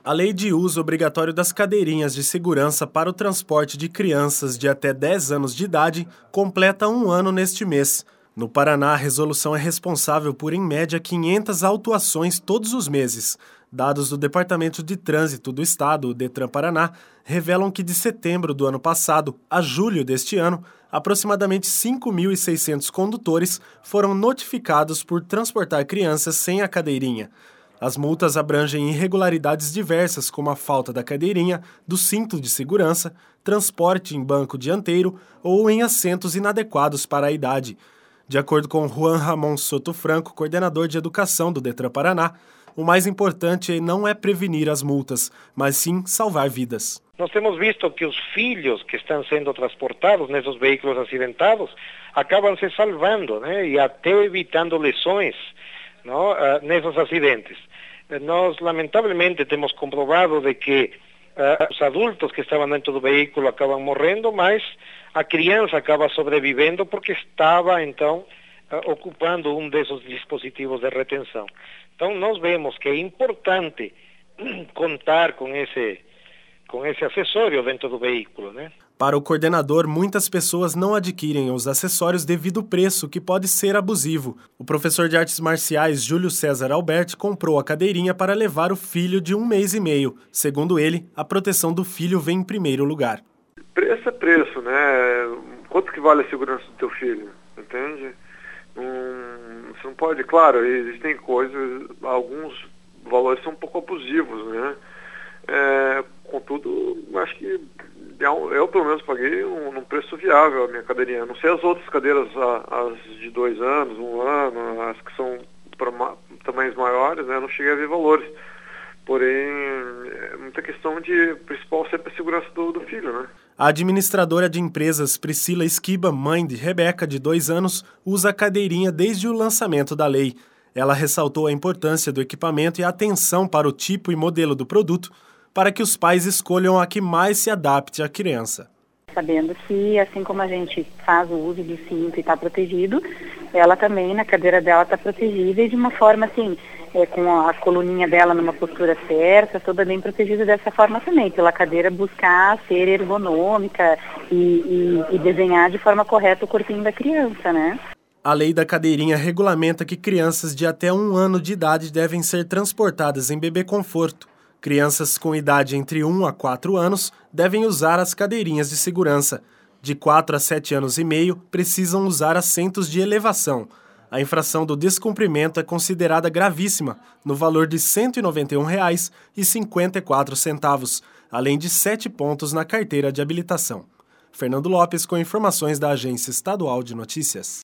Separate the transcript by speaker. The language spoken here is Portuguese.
Speaker 1: A lei de uso obrigatório das cadeirinhas de segurança para o transporte de crianças de até 10 anos de idade completa 1 ano neste mês. No Paraná, a resolução é responsável por, em média, 500 autuações todos os meses. Dados do Departamento de Trânsito do Estado, o Detran Paraná, revelam que de setembro do ano passado a julho deste ano, aproximadamente 5.600 condutores foram notificados por transportar crianças sem a cadeirinha. As multas abrangem irregularidades diversas, como a falta da cadeirinha, do cinto de segurança, transporte em banco dianteiro ou em assentos inadequados para a idade. De acordo com Juan Ramon Soto Franco, coordenador de educação do Detran Paraná, o mais importante não é prevenir as multas, mas sim salvar vidas.
Speaker 2: Nós temos visto que os filhos que estão sendo transportados nesses veículos acidentados acabam se salvando, né, e até evitando lesões, não, nesses acidentes. Nós, lamentavelmente, temos comprovado de que os adultos que estavam dentro do veículo acabam morrendo, mas a criança acaba sobrevivendo porque estava, então, ocupando um desses dispositivos de retenção. Então, nós vemos que é importante contar com esse acessório dentro do veículo, né?
Speaker 1: Para o coordenador, muitas pessoas não adquirem os acessórios devido ao preço, que pode ser abusivo. O professor de artes marciais Júlio César Alberti comprou a cadeirinha para levar o filho de 1 mês e meio. Segundo ele, a proteção do filho vem em primeiro lugar.
Speaker 3: Preço é preço, né? Quanto que vale a segurança do teu filho, entende? Você não pode, claro, existem coisas, alguns valores são um pouco abusivos, né? Contudo, acho que eu pelo menos paguei num preço viável a minha cadeirinha. Não sei as outras cadeiras, as de 2 anos, 1 ano, as que são para tamanhos maiores, né? Não cheguei a ver valores. Porém, é muita questão de principal sempre a segurança do filho, né?
Speaker 1: A administradora de empresas Priscila Esquiba, mãe de Rebeca, de 2 anos, usa a cadeirinha desde o lançamento da lei. Ela ressaltou a importância do equipamento e a atenção para o tipo e modelo do produto, para que os pais escolham a que mais se adapte à criança.
Speaker 4: Sabendo que, assim como a gente faz o uso do cinto e está protegido, ela também, na cadeira dela, está protegida e de uma forma assim, com a coluninha dela numa postura certa, toda bem protegida dessa forma também, pela cadeira buscar ser ergonômica e desenhar de forma correta o corpinho da criança, né?
Speaker 1: A lei da cadeirinha regulamenta que crianças de até 1 ano de idade devem ser transportadas em bebê conforto. Crianças com idade entre 1 a 4 anos devem usar as cadeirinhas de segurança. De 4 a 7 anos e meio, precisam usar assentos de elevação. A infração do descumprimento é considerada gravíssima, no valor de R$ 191,54, além de 7 pontos na carteira de habilitação. Fernando Lopes, com informações da Agência Estadual de Notícias.